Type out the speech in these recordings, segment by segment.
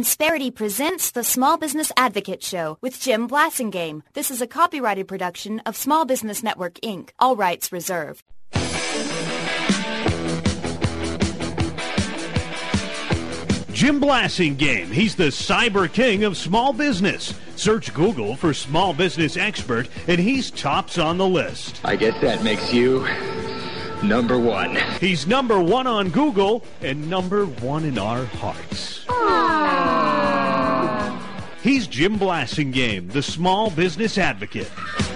Insperity presents the Small Business Advocate Show with Jim Blasingame. This is a copyrighted production of Small Business Network, Inc. All rights reserved. Jim Blasingame. He's the cyber king of small business. Search Google for small business expert, and he's tops on the list. I guess that makes you number one. He's number one on Google and number one in our hearts. He's Jim Blasingame, the small business advocate.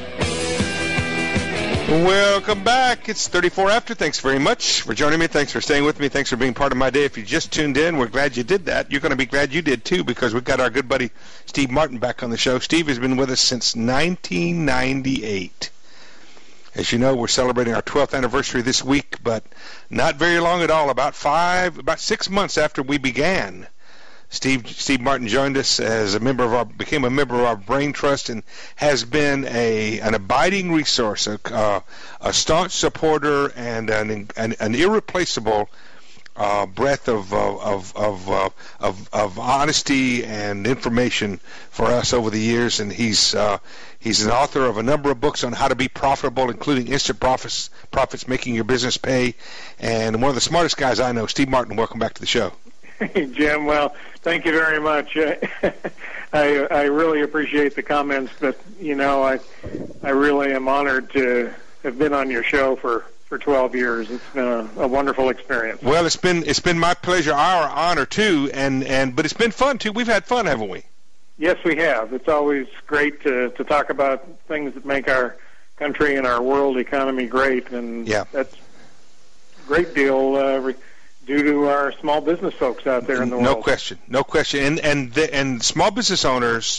Welcome back. It's 34 after. Thanks very much for joining me. Thanks for staying with me. Thanks for being part of my day. If you just tuned in, we're glad you did that. You're going to be glad you did, too, because we've got our good buddy Steve Martin back on the show. Steve has been with us since 1998. As you know, we're celebrating our 12th anniversary this week, but not very long at all. About 6 months after we began, Steve Martin joined us as became a member of our Brain Trust, and has been an abiding resource, a staunch supporter, and an irreplaceable breadth of honesty and information for us over the years. And he's an author of a number of books on how to be profitable, including Instant Profits, Making Your Business Pay, and one of the smartest guys I know. Steve Martin, welcome back to the show. Hey, Jim. Well, thank you very much. I really appreciate the comments, but, I really am honored to have been on your show for 12 years. It's been a wonderful experience. Well, it's been my pleasure, our honor, too, but it's been fun, too. We've had fun, haven't we? Yes, we have. It's always great to talk about things that make our country and our world economy great, and that's a great deal due to our small business folks out there in the world. No question. And small business owners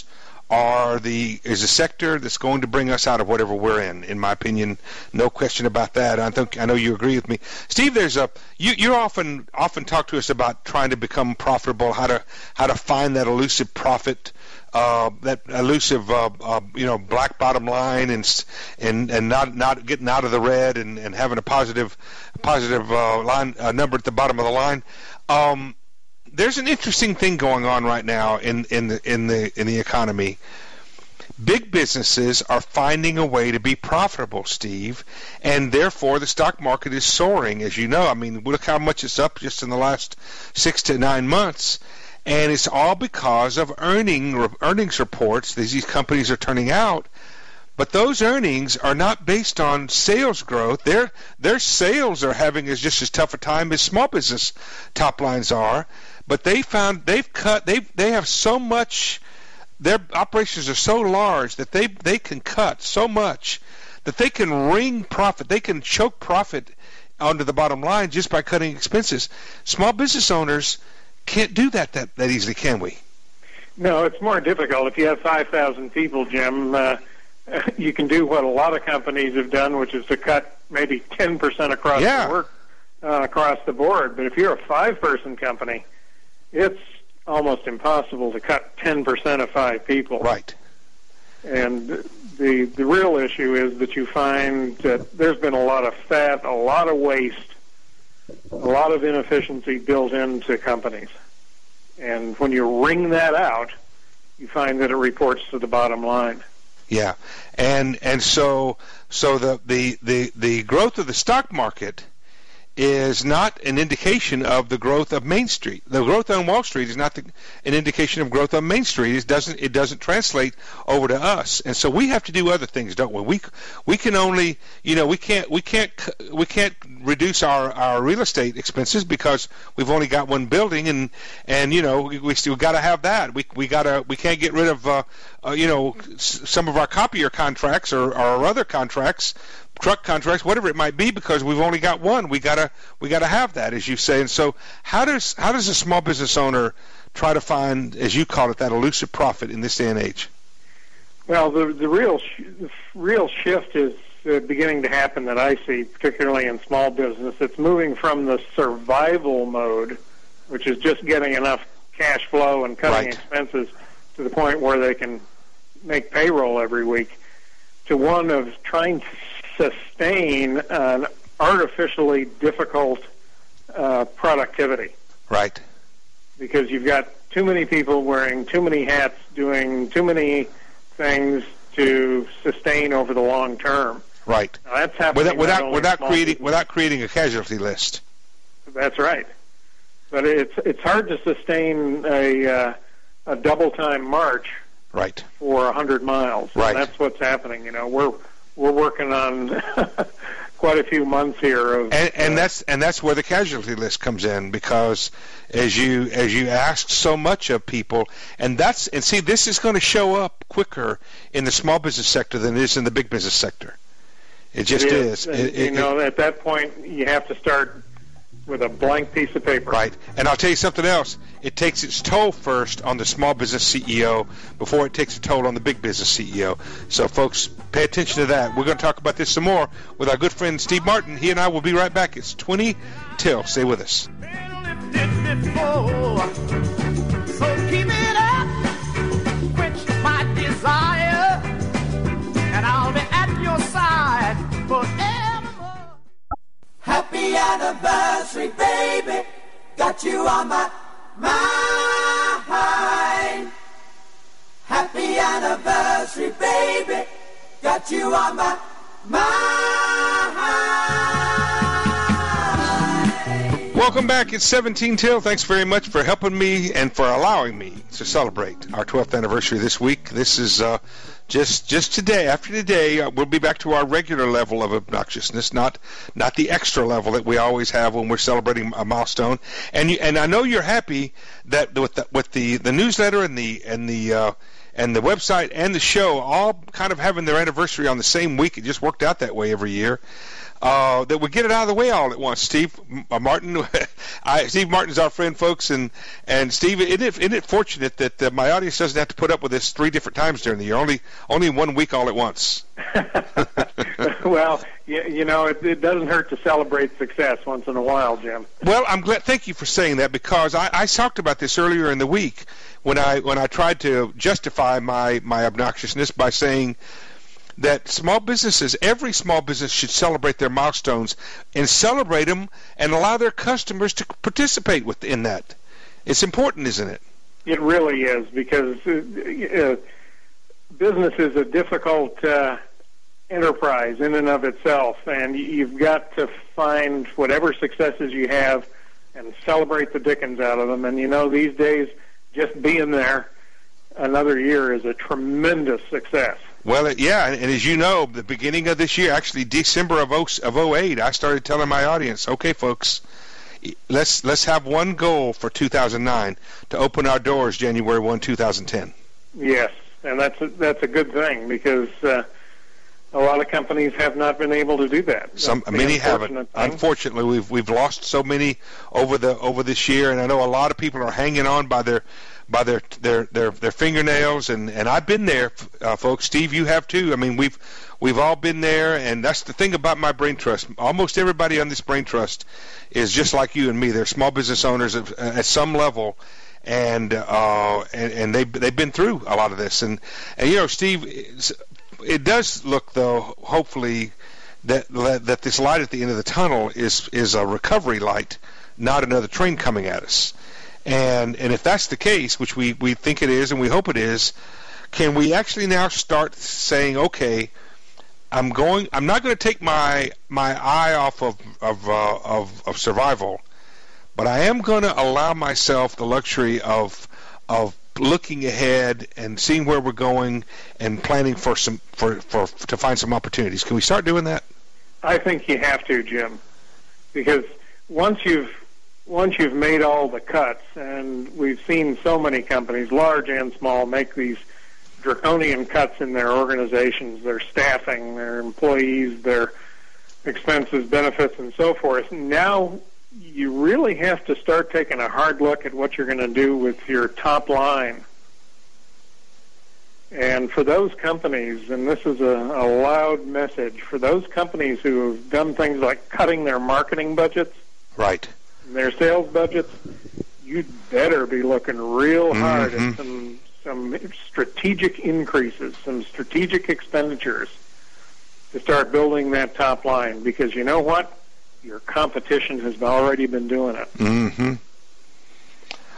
is a sector that's going to bring us out of whatever we're in my opinion. No question about that. I know you agree with me, Steve. You often talk to us about trying to become profitable, how to find that elusive profit, that elusive black bottom line, and not getting out of the red, and having a positive line number at the bottom of the line. There's an interesting thing going on right now in the economy. Big businesses are finding a way to be profitable, Steve, and therefore the stock market is soaring, as you know. I mean, look how much it's up just in the last 6 to 9 months. And it's all because of earnings reports these companies are turning out. But those earnings are not based on sales growth. Their sales are having just as tough a time as small business top lines are. But they have so much. Their operations are so large that they can cut so much that they can wring profit. They can choke profit onto the bottom line just by cutting expenses. Small business owners can't do that easily, can we? No, it's more difficult. If you have 5,000 people, Jim, you can do what a lot of companies have done, which is to cut maybe 10% across the board. But if you're a 5-person company, it's almost impossible to cut 10% of 5 people. Right. And the real issue is that you find that there's been a lot of fat, a lot of waste, a lot of inefficiency built into companies. And when you wring that out, you find that it reports to the bottom line. Yeah. And so the growth of the stock market is not an indication of the growth of Main Street. The growth on Wall Street is not an indication of growth on Main Street. It doesn't translate over to us, and so we have to do other things, don't we? We can only, we can't reduce our real estate expenses because we've only got one building, and we still got to have that. We can't get rid of some of our copier contracts or other contracts, truck contracts, whatever it might be, because we've only got one. We gotta have that, as you say. And so, how does a small business owner try to find, as you call it, that elusive profit in this day and age? Well, the real shift is beginning to happen that I see, particularly in small business. It's moving from the survival mode, which is just getting enough cash flow and cutting expenses to the point where they can make payroll every week, to one of trying to sustain an artificially difficult productivity. Right. Because you've got too many people wearing too many hats, doing too many things to sustain over the long term. Right. Now, that's happening without creating a casualty list. That's right. But it's hard to sustain a double time march. Right. For 100 miles. Right. And that's what's happening. You know, we're working on quite a few months here. And that's where the casualty list comes in, because as you ask so much of people, and see, this is going to show up quicker in the small business sector than it is in the big business sector. It just is. At that point, you have to start with a blank piece of paper. Right. And I'll tell you something else. It takes its toll first on the small business CEO before it takes a toll on the big business CEO. So, folks, pay attention to that. We're going to talk about this some more with our good friend Steve Martin. He and I will be right back. It's 20 till. Stay with us. So keep it up, quench my desire, and I'll be at your side forever. Happy anniversary, baby. Got you on my mind. Happy anniversary, baby. Got you on my mind. Welcome back. It's 17 till. Thanks very much for helping me and for allowing me to celebrate our 12th anniversary this week. This is just today. After today, we'll be back to our regular level of obnoxiousness, not the extra level that we always have when we're celebrating a milestone. And I know you're happy that with the newsletter and the website and the show all kind of having their anniversary on the same week. It just worked out that way every year. That we get it out of the way all at once. Steve Martin, Steve Martin's our friend, folks, and Steve, isn't it fortunate that my audience doesn't have to put up with this 3 different times during the year, only 1 week all at once. Well, it doesn't hurt to celebrate success once in a while, Jim. Well, I'm glad. Thank you for saying that, because I talked about this earlier in the week when I tried to justify my obnoxiousness by saying that every small business should celebrate their milestones and celebrate them and allow their customers to participate in that. It's important, isn't it? It really is, because business is a difficult enterprise in and of itself, and you've got to find whatever successes you have and celebrate the dickens out of them. And these days, just being there another year is a tremendous success. Well, yeah, and as you know, the beginning of this year, actually December of 08, I started telling my audience, okay, folks, let's have one goal for 2009, to open our doors January 1, 2010. Yes, and that's a good thing, because a lot of companies have not been able to do that. Many haven't. Unfortunately, we've lost so many over this year, and I know a lot of people are hanging on by their fingernails, and I've been there, folks. Steve, you have too. I mean, we've all been there, and that's the thing about my Brain Trust. Almost everybody on this Brain Trust is just like you and me. They're small business owners at some level, and they've been through a lot of this. And Steve, it does look, though, hopefully that this light at the end of the tunnel is a recovery light, not another train coming at us. And if that's the case, which we think it is and we hope it is, can we actually now start saying, okay, I'm not going to take my eye off of survival, but I am going to allow myself the luxury of looking ahead and seeing where we're going and planning to find some opportunities. Can we start doing that? I think you have to, Jim, because once you've made all the cuts, and we've seen so many companies, large and small, make these draconian cuts in their organizations, their staffing, their employees, their expenses, benefits, and so forth. Now you really have to start taking a hard look at what you're going to do with your top line. And for those companies, and this is a loud message, for those companies who have done things like cutting their marketing budgets, right, their sales budgets, you'd better be looking real hard at some strategic increases, some strategic expenditures to start building that top line, because you know what? Your competition has already been doing it.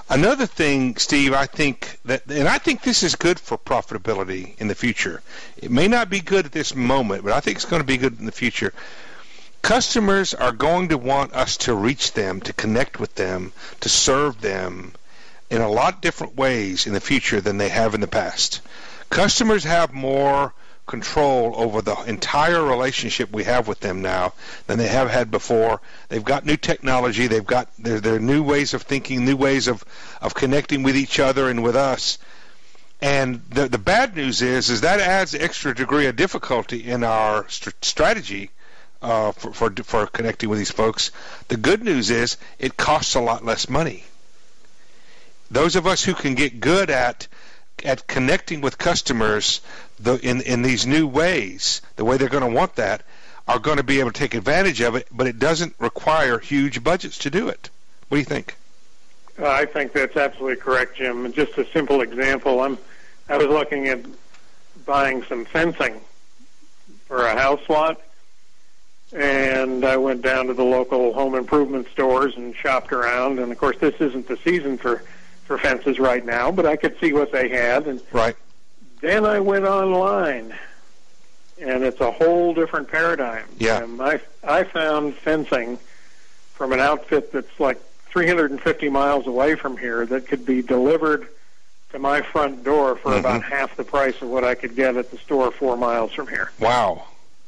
Another thing, Steve, I think this is good for profitability in the future. It may not be good at this moment, but I think it's going to be good in the future. Customers are going to want us to reach them, to connect with them, to serve them in a lot different ways in the future than they have in the past. Customers have more control over the entire relationship we have with them now than they have had before. They've got new technology. They've got their new ways of thinking, new ways of connecting with each other and with us. And the bad news is that adds an extra degree of difficulty in our strategy for connecting with these folks. The good news is it costs a lot less money. Those of us who can get good at connecting with customers in these new ways, the way they're going to want that, are going to be able to take advantage of it, but it doesn't require huge budgets to do it. What do you think? I think that's absolutely correct, Jim. And just a simple example, I was looking at buying some fencing for a house lot, and I went down to the local home improvement stores and shopped around, and of course this isn't the season for fences right now, but I could see what they had. And right. Then I went online, and it's a whole different paradigm. Yeah. I found fencing from an outfit that's like 350 miles away from here that could be delivered to my front door for about half the price of what I could get at the store 4 miles from here. Wow.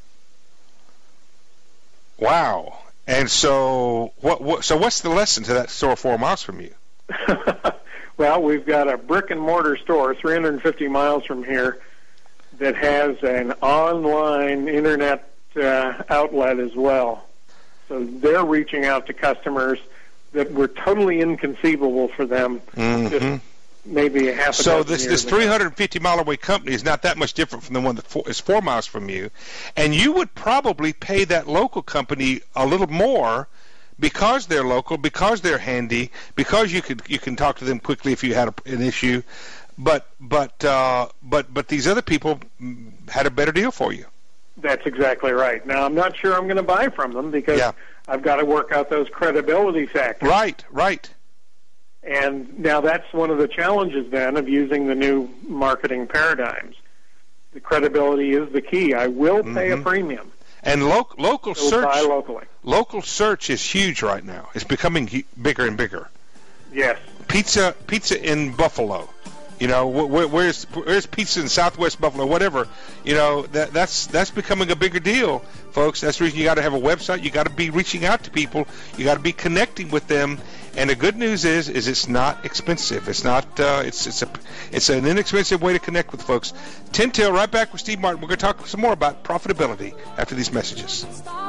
And so what's the lesson to that store 4 miles from you? Well, we've got a brick-and-mortar store 350 miles from here that has an online internet outlet as well. So they're reaching out to customers that were totally inconceivable for them just maybe a half a dozen years ago. So this 350-mile-away company is not that much different from the one that is 4 miles from you. And you would probably pay that local company a little more because they're local, because they're handy, because you can talk to them quickly if you had an issue, but these other people had a better deal for you. That's exactly right. Now I'm not sure I'm going to buy from them because I've got to work out those credibility factors. Right. And now that's one of the challenges then of using the new marketing paradigms. The credibility is the key. I will pay a premium. And local search. Buy locally. Local search is huge right now. It's becoming bigger and bigger. Yes. Pizza in Buffalo. You know, where's pizza in Southwest Buffalo? Whatever. You know, that's becoming a bigger deal, folks. That's the reason you got to have a website. You got to be reaching out to people. You got to be connecting with them. And the good news is it's not expensive. It's not. It's an inexpensive way to connect with folks. 10 Till, right back with Steve Martin. We're going to talk some more about profitability after these messages.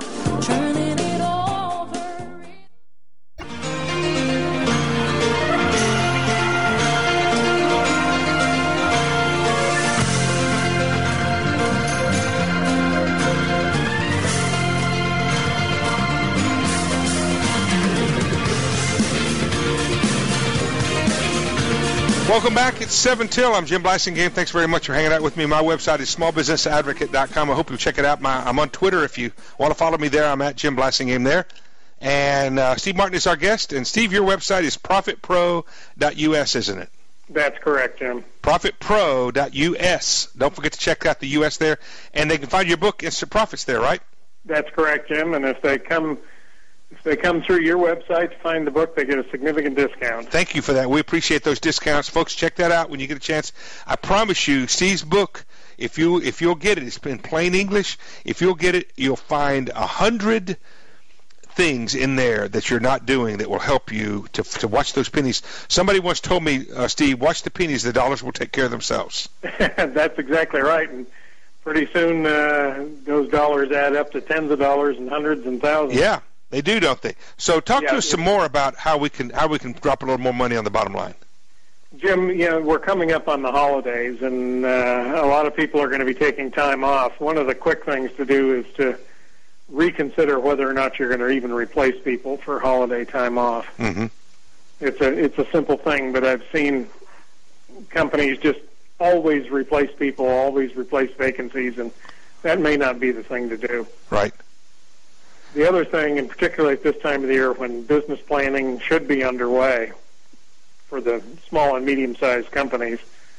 Welcome back. It's 7 Till. I'm Jim Blasingame. Thanks very much for hanging out with me. My website is smallbusinessadvocate.com. I hope you'll check it out. I'm on Twitter. If you want to follow me there, I'm at Jim Blasingame there. And Steve Martin is our guest. And, Steve, your website is profitpro.us, isn't it? That's correct, Jim. Profitpro.us. Don't forget to check out the U.S. there. And they can find your book, Instant Profits, there, right? That's correct, Jim. And if they come through your website to find the book, they get a significant discount. Thank you for that. We appreciate those discounts. Folks, check that out when you get a chance. I promise you, Steve's book, if you'll get it, it's in plain English. If you'll get it, you'll find 100 things in there that you're not doing that will help you to watch those pennies. Somebody once told me, Steve, watch the pennies. The dollars will take care of themselves. That's exactly right. And pretty soon those dollars add up to tens of dollars and hundreds and thousands. Yeah. They do, don't they? So talk to us some more about how we can drop a little more money on the bottom line. Jim, we're coming up on the holidays, and a lot of people are going to be taking time off. One of the quick things to do is to reconsider whether or not you're going to even replace people for holiday time off. Mm-hmm. It's a simple thing, but I've seen companies just always replace people, always replace vacancies, and that may not be the thing to do. Right. The other thing, and particularly at this time of the year when business planning should be underway, for the small and medium-sized companies.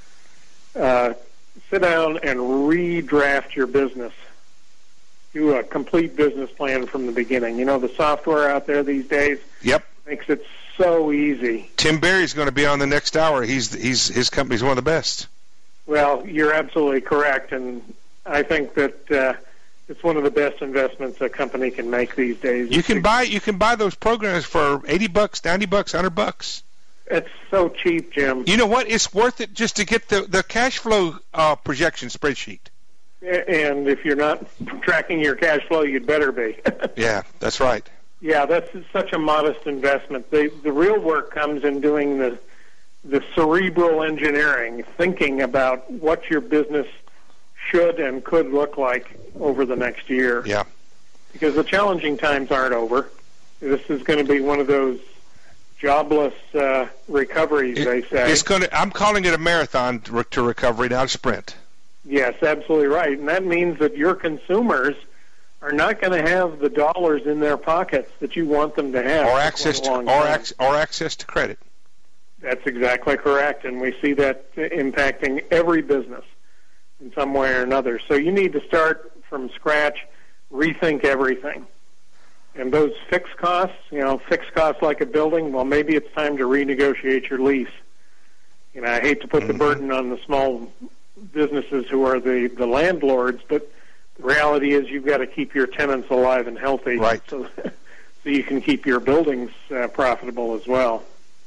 Sit down and redraft your business. Do a complete business plan from the beginning. You know, the software out there these days makes it so easy. Tim Berry's going to be on the next hour. His company's one of the best. Well, you're absolutely correct, and I think that it's one of the best investments a company can make these days. You can buy those programs for $80, $90, $100. It's so cheap, Jim. You know what? It's worth it just to get the cash flow projection spreadsheet. And if you're not tracking your cash flow, you'd better be. Yeah, that's right. Yeah, that's such a modest investment. The real work comes in doing the cerebral engineering, thinking about what your business should and could look like over the next year. Yeah. Because the challenging times aren't over. This is going to be one of those jobless recoveries, they say. I'm calling it a marathon to recovery, not a sprint. Yes, absolutely right. And that means that your consumers are not going to have the dollars in their pockets that you want them to have. Or access to credit. That's exactly correct. And we see that impacting every business in some way or another. So you need to start from scratch, rethink everything. And those fixed costs, fixed costs like a building, well, maybe it's time to renegotiate your lease. I hate to put the burden on the small businesses who are the landlords, but the reality is you've got to keep your tenants alive and healthy, right? So you can keep your buildings profitable as well.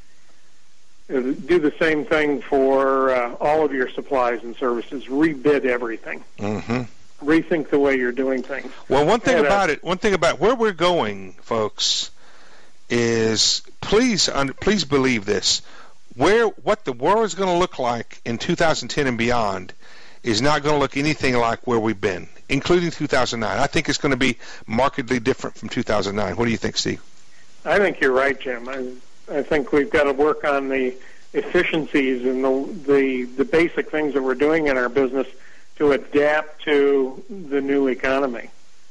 Do the same thing for all of your supplies and services. Rebid everything. Mm-hmm. Rethink the way you're doing things. Well, one thing about where we're going, folks, is please believe this. What the world is going to look like in 2010 and beyond is not going to look anything like where we've been, including 2009. I think it's going to be markedly different from 2009. What do you think, Steve? I think you're right, Jim. I think we've got to work on the efficiencies and the basic things that we're doing in our business to adapt to the new economy.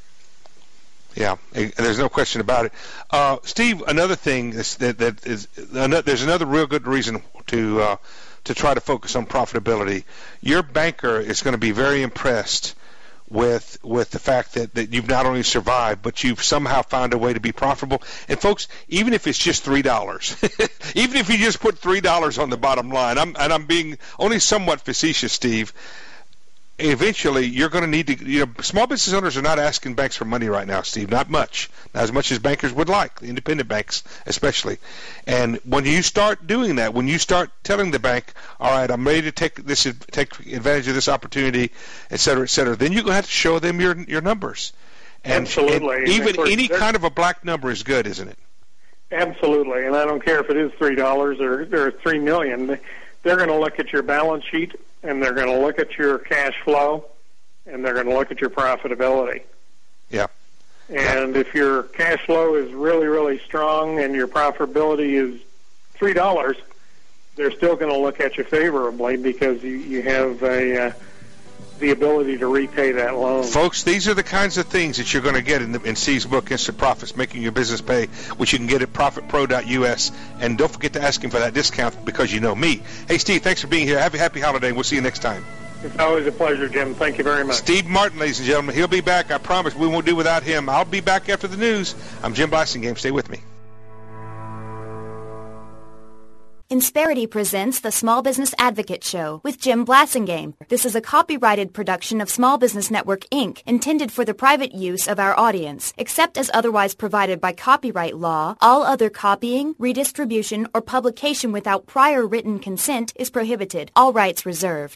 Yeah, there's no question about it. Steve, another thing there's another real good reason to try to focus on profitability. Your banker is going to be very impressed with the fact that you've not only survived, but you've somehow found a way to be profitable. And folks, even if it's just $3, even if you just put $3 on the bottom line, I'm being only somewhat facetious, Steve. Eventually, you're going to need to, small business owners are not asking banks for money right now, Steve, not much as much as bankers would like, the independent banks especially. And when you start doing that, when you start telling the bank, all right, I'm ready to take advantage of this opportunity, et cetera, then you're going to have to show them your numbers. And, absolutely. And even any kind of a black number is good, isn't it? Absolutely. And I don't care if it is $3 or $3 million. They're going to look at your balance sheet, and they're going to look at your cash flow, and they're going to look at your profitability. Yeah. And if your cash flow is really, really strong and your profitability is $3, they're still going to look at you favorably because you have the ability to repay that loan. Folks, these are the kinds of things that you're going to get in Steve's book, Instant Profits, Making Your Business Pay, which you can get at profitpro.us. And don't forget to ask him for that discount because you know me. Hey, Steve, thanks for being here. Have a happy holiday. We'll see you next time. It's always a pleasure, Jim. Thank you very much. Steve Martin, ladies and gentlemen. He'll be back. I promise we won't do without him. I'll be back after the news. I'm Jim Blasingame. Stay with me. Insperity presents the Small Business Advocate Show with Jim Blasingame. This is a copyrighted production of Small Business Network, Inc., intended for the private use of our audience. Except as otherwise provided by copyright law, all other copying, redistribution, or publication without prior written consent is prohibited. All rights reserved.